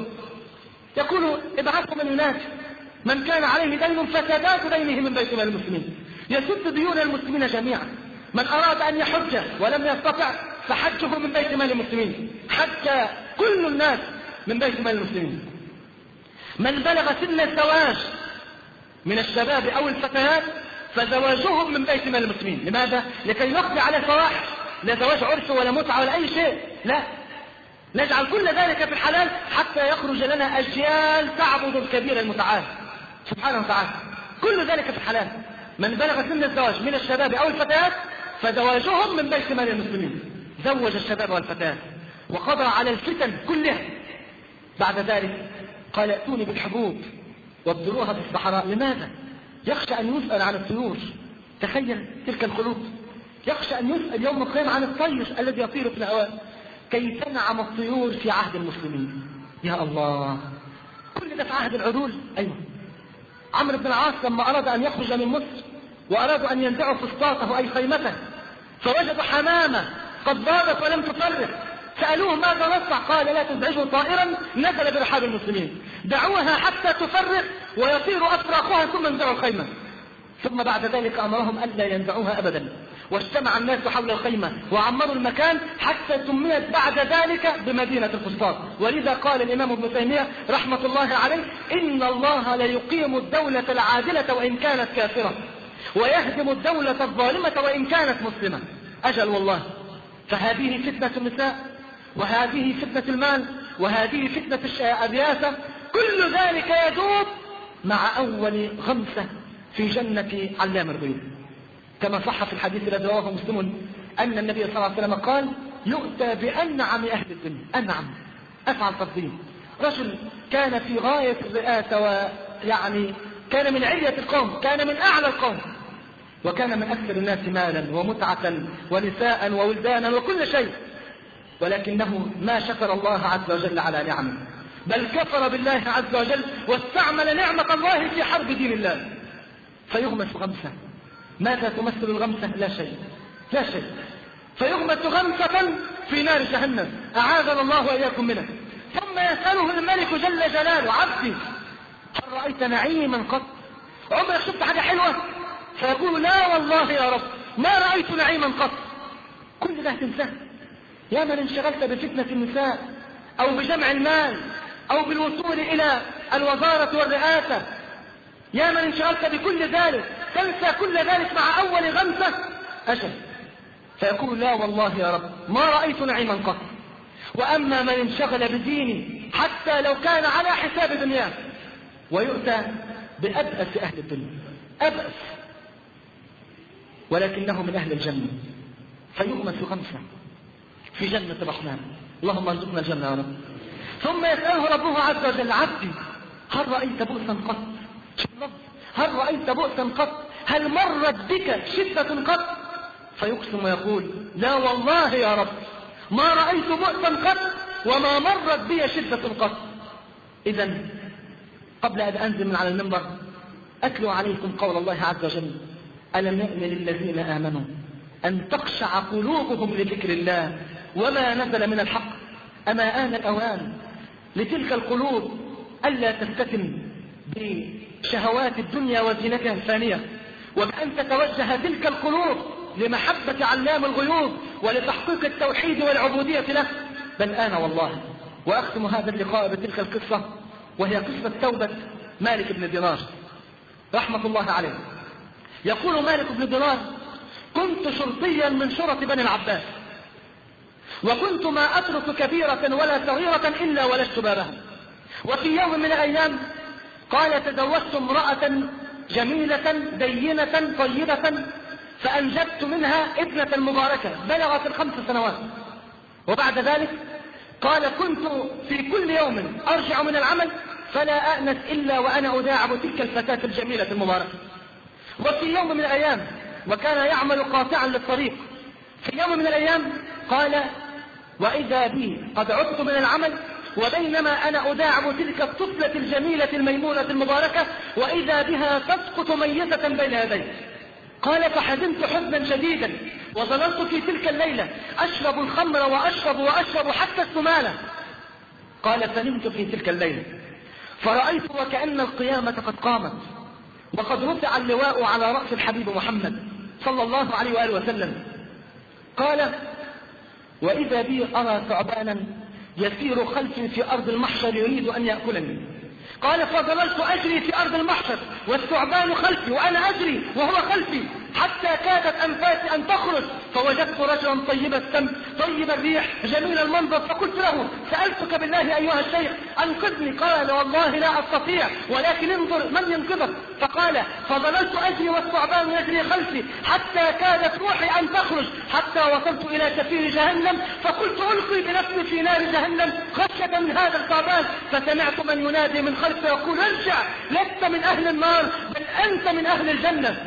يقول: ابعثوا من ينادي من كان عليه دين فسداد دينه من بيت مال المسلمين، يسد ديون المسلمين جميعا. من أراد أن يحج ولم يستطع فحجه من بيت مال المسلمين، حج كل الناس من بيت مال المسلمين. من بلغ سن الزواج من الشباب أو الفتيات فزواجهم من بيت مال المسلمين. لماذا؟ لكي نقضي على الفواحش، لا زواج عرف ولا متعة ولا أي شيء، لا، نجعل كل ذلك في الحلال حتى يخرج لنا أجيال تعبد الكبير المتعال سبحانه وتعالى. كل ذلك في الحلال. من بلغ سن الزواج من الشباب أو الفتيات فزواجهم من بيت مال المسلمين. زوج الشباب والفتيات وقضى على الفتن كلها. بعد ذلك قال: ائتوني بالحبوب وابذروها في الصحراء. لماذا؟ يخشى أن يسأل عن الطيور. تخيل تلك القلوب. يخشى أن يسأل يوم القيامة عن الطير الذي يطير في الهواء. كي تنعم الطيور في عهد المسلمين. يا الله، كل ده في عهد العدول. أيوة. عمرو بن العاص لما أراد أن يخرج من مصر وأرادوا أن ينزعوا فسطاطه أي خيمته، فوجدوا حمامة قد ضادت ولم تفرق. سألوه: ماذا نصنع؟ قال: لا تزعجوا طائرا نزل برحاب المسلمين، دعوها حتى تفرق ويطير أفراخها ثم انزعوا الخيمة. ثم بعد ذلك أمرهم ألا ينزعوها أبدا، واجتمع الناس حول الخيمة وعمروا المكان حتى سميت بعد ذلك بمدينة الفسطاط. ولذا قال الإمام ابن تيمية رحمة الله عليه: إن الله ليقيم الدولة العادلة وإن كانت كافرة، ويهدم الدولة الظالمة وإن كانت مسلمة. أجل والله. فهذه فتنة النساء، وهذه فتنة المال، وهذه فتنة الرياسة، كل ذلك يدوب مع أول غمسة في جنة علام الغيوب. كما صح في الحديث الذي رواه مسلم أن النبي صلى الله عليه وسلم قال: يؤتى بأنعم أهل الدنيا. أنعم، أفعل تفضيل. رجل كان في غاية الرئاسة، ويعني كان من علية القوم، كان من أعلى القوم، وكان من أكثر الناس مالا ومتعة ونساء وولدانا وكل شيء، ولكنه ما شكر الله عز وجل على نعمه، بل كفر بالله عز وجل واستعمل نعمة الله في حرب دين الله. فيغمس غمسة. ماذا تمثل الغمسة؟ لا شيء، لا شيء. فيغمس غمسة في نار جهنم، أعاذنا الله وإياكم منها. ثم يسأله الملك جل جلاله: عبدي هل رأيت نعيما قط؟ عمرك شفت حاجة حلوة؟ فيقول: لا والله يا رب ما رأيت نعيما قط. كل ده تنساه. يا من انشغلت بفتنة النساء أو بجمع المال أو بالوصول إلى الوزارة والرئاسة، يا من انشغلت بكل ذلك، تنسى كل ذلك مع أول غمسة. أجل. فيقول: لا والله يا رب ما رأيت نعيما قط. وأما من انشغل بديني حتى لو كان على حساب دنياه، ويؤتى بأبأس أهل الدنيا، أبأس، ولكنه من أهل الجنة، فيغمس غمسة في جنة الرحمن. اللهم ارزقنا الجنة يا رب. ثم يسأله ربه عز وجل: عبدي هل رأيت بؤسا قط؟ هل رأيت بؤسا قط؟ هل مرت بك شدة قط؟ فيقسم ويقول: لا والله يا رب ما رأيت بؤسا قط وما مرت بي شدة قط. إذا قبل أن أنزل من على المنبر أتلو عليكم قول الله عز وجل: ألم يأن للذين آمنوا أن تخشع قلوبهم لذكر الله وما نزل من الحق. أما آن الأوان لتلك القلوب ألا تفتتن بشهوات الدنيا وزينتها الفانية، وبأن تتوجه تلك القلوب لمحبة علام الغيوب ولتحقيق التوحيد والعبودية له. بل آن والله. وأختم هذا اللقاء بتلك القصة، وهي قصة توبة مالك بن دينار رحمة الله عليه. يقول مالك بن دينار: كنت شرطيا من شرط بني العباس، وكنت ما أترك كبيرة ولا صغيرة إلا ولجت بابها. وفي يوم من الأيام قال تزوجت امرأة جميلة دينة طيبة فأنجبت منها ابنة مباركة بلغت الخمس سنوات. وبعد ذلك قال كنت في كل يوم أرجع من العمل فلا أأنس إلا وأنا أداعب تلك الفتاة الجميلة المباركة. وفي يوم من الأيام وكان يعمل قاطعا للطريق، في يوم من الأيام قال وإذا بي قد عدت من العمل وبينما أنا أداعب تلك الطفلة الجميلة الميمونة المباركة وإذا بها تسقط ميتة بين يدي. قال فحزنت حزنا شديدا وظللت في تلك الليلة أشرب الخمر وأشرب وأشرب حتى السمانة. قال فنمت في تلك الليلة فرأيت وكأن القيامة قد قامت وقد رفع اللواء على رأس الحبيب محمد صلى الله عليه وآله وسلم. قال وإذا بي أرى ثعبانا يسير خلفي في أرض المحشر يريد أن يأكلني. قال فظللت أجري في أرض المحشر والثعبان خلفي وأنا أجري وهو خلفي حتى كادت أنفاسي أن تخرج فوجدت رجلا طيب السم طيب الريح جميل المنظر فقلت له سألتك بالله أيها الشيخ أنقذني. قال والله لا أستطيع ولكن انظر من ينقذك. فقال فظللت أجري والثعبان يجري خلفي حتى كادت روحي أن تخرج حتى وصلت إلى شفير جهنم فقلت ألقي بنفسي في نار جهنم خشية من هذا الثعبان فسمعت من ينادي من خلفي يقول ارجع لست من أهل النار بل أنت من أهل الجنة.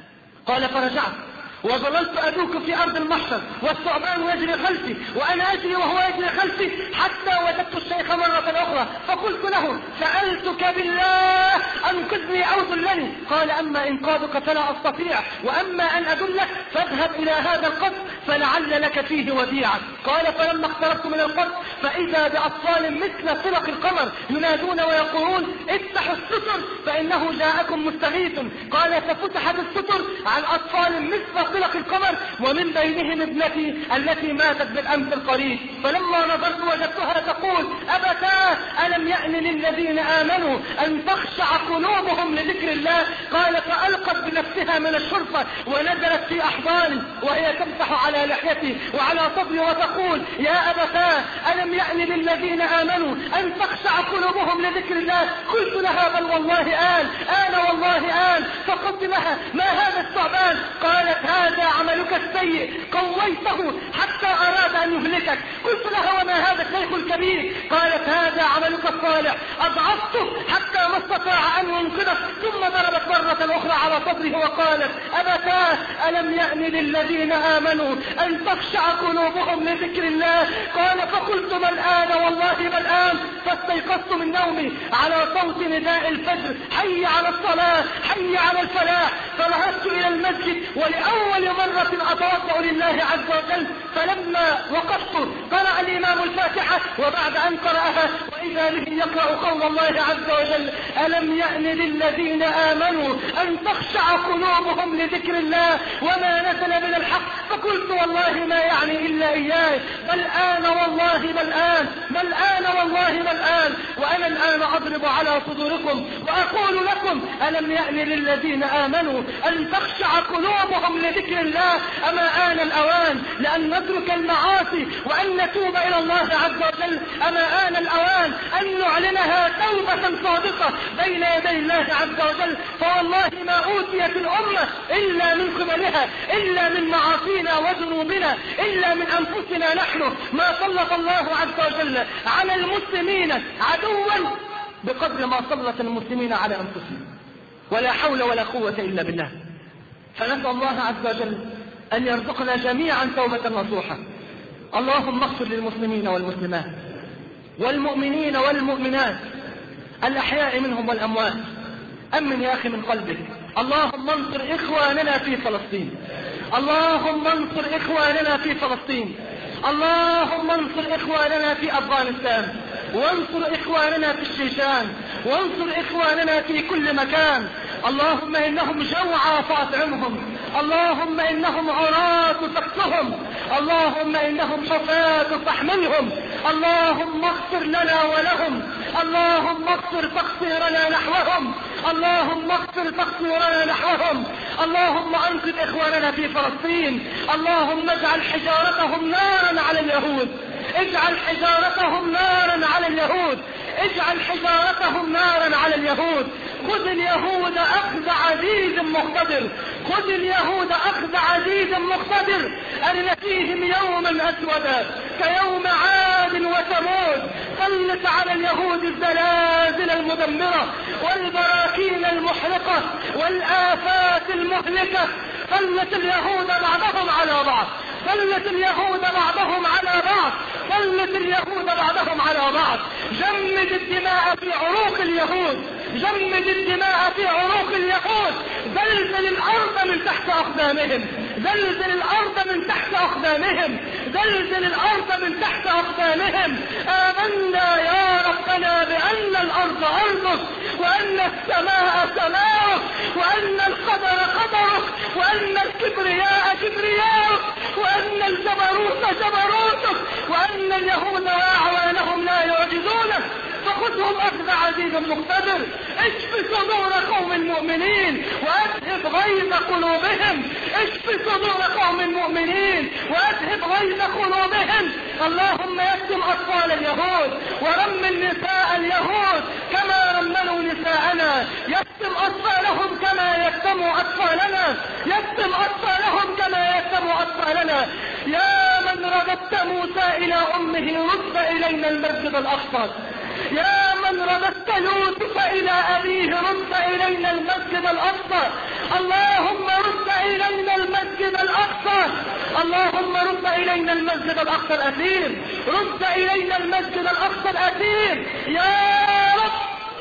قال فرجعت وظللت أدوك في أرض المحشر والثعبان يجري خلفي وأنا أجري وهو يجري خلفي حتى وجدت الشيخ مرة أخرى فقلت له سألتك بالله أنقذني أو دلني. قال أما إنقاذك فلا أستطيع وأما أن أدلك فاذهب إلى هذا القصر فلعل لك فيه وديعة. قال فلما اقتربت من القصر فإذا بأطفال مثل طلق القمر ينادون ويقولون افتحوا الستر فإنه جاءكم مستغيث. قال ففتحت الستر عن أطفال مثل طلق القمر ومن بينهم ابنتي التي ماتت بالأمس القريب. فلما نظرت وجدتها تقول أبتاه ألم يأن للذين آمنوا أن تخشع قلوبهم لذكر الله. قال فألقت بنفسها من الشرفة ونزلت في أحضاني وهي تمسح على لحيتي وعلى صدري وتقول يا أبتاه ألم يأن للذين آمنوا أن تخشع قلوبهم لذكر الله. قلت لها بل والله آل آل والله آل. فقلت لها ما هذا الثعبان؟ قالت هذا عملك السيء قويته حتى أراد أن يهلكك. قلت لها وما هذا الشيخ الكبير؟ قالت هذا عملك الصالح أضعفته حتى ما استطاع أن ينقذك. ثم ضربت مرة أخرى على صدره وقالت أبتاه ألم يأن للذين آمنوا أن تخشع قلوبهم لذكر الله. قال فقلت ما الآن والله ما الآن. فاستيقظت من نومي على صوت نداء الفجر حي على الصلاة حي على الفلاح. فنهضت إلى المسجد ولأول مرة أتوضأ لله عز وجل. فلما وقفت قرأ الإمام الفاتحة وبعد أن قرأها وإذا به يقرأ قول الله عز وجل ألم يأن للذين آمنوا أن تخشع قلوبهم لذكر الله وما نزل من الحق. فقلت والله ما يعني إلا إياه بل آن والله بل آن بل آن والله بل آن. وأنا الآن أضرب على صدوركم وأقول لكم ألم يأن للذين آمنوا أن تخشع قلوبهم لذكر الله. أما آن الأوان لأن نترك المعاصي وأن نتوب إلى الله عز وجل. أما آن الأوان أن نعلنها توبة صادقة بين يدي الله عز وجل. فوالله ما أوتيت الأمة إلا من قبلها إلا من معاصينا وذنوبنا إلا من أنفسنا نحن. ما سلط الله عز وجل على المسلمين عدوا بقدر ما سلط المسلمين على أنفسهم. ولا حول ولا قوة إلا بالله. فنسأل الله عز وجل أن يرزقنا جميعا توبة نصوحة. اللهم اغفر للمسلمين والمسلمات والمؤمنين والمؤمنات الأحياء منهم والأموات. أمن يا أخي من قلبك. اللهم انصر إخواننا في فلسطين. اللهم انصر إخواننا في فلسطين. اللهم انصر إخواننا في أفغانستان وانصر إخواننا في الشيشان وانصر إخواننا في كل مكان. اللهم إنهم جوعى فأطعمهم. اللهم إنهم عراة فاكسهم. اللهم إنهم حفاة فاحملهم. اللهم اغفر لنا ولهم. اللهم اغفر تقصيرنا نحوهم، اللهم اغفر تقصيرنا نحوهم. اللهم انقذ اخواننا في فلسطين، اللهم اجعل حجارتهم نارا على اليهود، اجعل حجارتهم نارا على اليهود، اجعل حجارتهم نارا على اليهود. خذ اليهود اخذ عزيز مقتدر، خذ اليهود اخذ عزيز مقتدر. ارنا فيهم يوما اسودا كيوم عاد وثمود. سلط على اليهود الزلازل المدمرة والبراكين المحرقة والآفات المهلكة. سلط اليهود بعضهم على بعض، سلط اليهود بعضهم على بعض، سلط اليهود بعضهم على بعض. جمد الدماء في عروق اليهود، جمد الدماء في عروق اليهود. زلزل الارض من تحت اقدامهم، زلزل الارض من تحت اقدامهم، زلزل الارض من تحت اقدامهم. امنا يا ربنا بان الارض ارضك، وان السماء سماؤك، وان القدر قدرك، وان الكبرياء كبرياؤك، وان الجبروت جبروتك، وان اليهود واعوانهم لا يعجزونك. فخذهم اخذ عزيز مقتدر. اشف صدور قوم المؤمنين واذهب غيظ قلوبهم، اشف صدور قوم المؤمنين واذهب غيظ قلوبهم. اللهم يكتم اطفال اليهود ورمل نساء اليهود كما رملوا نساءنا، يكتم اطفالهم كما يكتموا اطفالنا، يكتم اطفالهم كما يكتموا اطفالنا. يا من رددت موسى الى امه رد الينا المسجد الاقصى، يا من رددت يوسف الى ابيه رد الينا المسجد الاقصى. اللهم رد الينا المسجد الاقصى، اللهم رد الينا المسجد الاقصى الاثير، رد الينا المسجد الاقصى الاثير يا رب.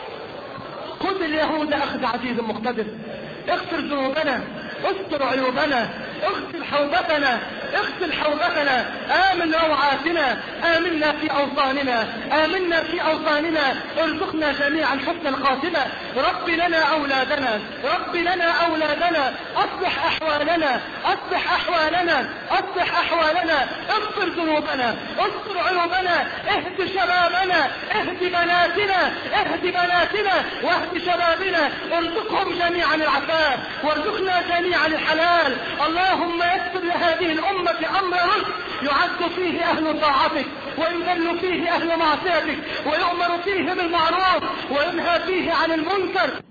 خذ اليهود اخذ عزيز مقتدر. اغفر ذنوبنا، استر عيوبنا، اغسل حوبتنا، اغسل حوبتنا. آمن روعاتنا، آمنا في أوطاننا، آمنا في أوطاننا. ارزقنا جميعا حسن الخاتمة. رب لنا أولادنا، رب لنا أولادنا. أصلح أحوالنا، أصلح أحوالنا، أصلح أحوالنا. اغفر ذنوبنا، استر عيوبنا. اهد شبابنا، اهد بناتنا، اهد بناتنا واهد شبابنا. ارزقهم جميعا العفاف، وارزقنا جميعا الحلال. اللهم يسر لهذه الأمة أمر رشد يعز فيه أهل طاعتك، ويذل فيه أهل معصيتك، ويؤمر فيه بالمعروف وينهى فيه عن المنكر.